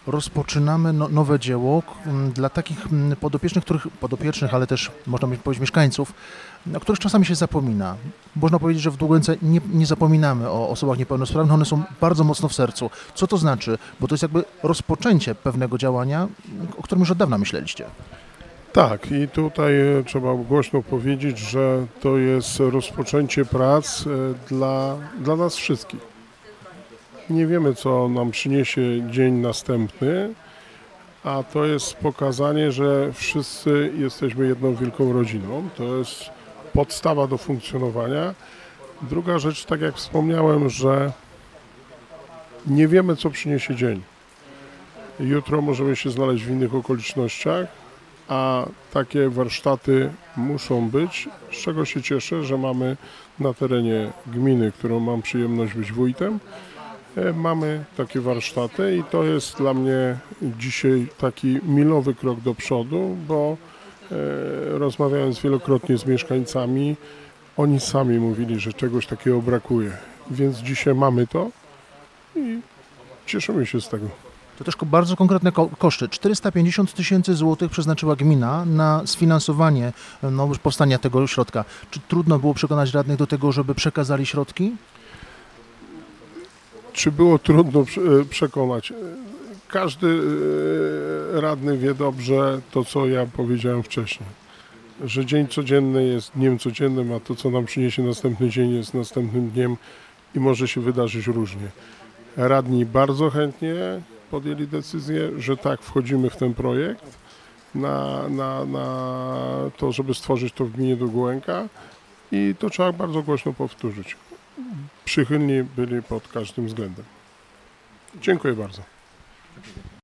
rozpoczynamy nowe dzieło dla takich podopiecznych, ale też można powiedzieć mieszkańców, o których czasami się zapomina. Można powiedzieć, że w Długońce nie zapominamy o osobach niepełnosprawnych, one są bardzo mocno w sercu. Co to znaczy? Bo to jest jakby rozpoczęcie pewnego działania, o którym już od dawna myśleliście. Tak, i tutaj trzeba głośno powiedzieć, że to jest rozpoczęcie prac dla nas wszystkich. Nie wiemy, co nam przyniesie dzień następny, a to jest pokazanie, że wszyscy jesteśmy jedną wielką rodziną. To jest podstawa do funkcjonowania. Druga rzecz, tak jak wspomniałem, że nie wiemy, co przyniesie dzień. Jutro możemy się znaleźć w innych okolicznościach, a takie warsztaty muszą być, z czego się cieszę, że mamy na terenie gminy, którą mam przyjemność być wójtem, mamy takie warsztaty i to jest dla mnie dzisiaj taki milowy krok do przodu, bo rozmawiając wielokrotnie z mieszkańcami, oni sami mówili, że czegoś takiego brakuje, więc dzisiaj mamy to i cieszymy się z tego. To też bardzo konkretne koszty. 450 000 złotych przeznaczyła gmina na sfinansowanie powstania tego ośrodka. Czy trudno było przekonać radnych do tego, żeby przekazali środki? Czy było trudno przekonać? Każdy radny wie dobrze to, co ja powiedziałem wcześniej, że dzień codzienny jest dniem codziennym, a to, co nam przyniesie następny dzień, jest następnym dniem i może się wydarzyć różnie. Radni bardzo chętnie podjęli decyzję, że tak, wchodzimy w ten projekt na to, żeby stworzyć to w gminie Długołęka i to trzeba bardzo głośno powtórzyć. Przychylni byli pod każdym względem. Dziękuję bardzo.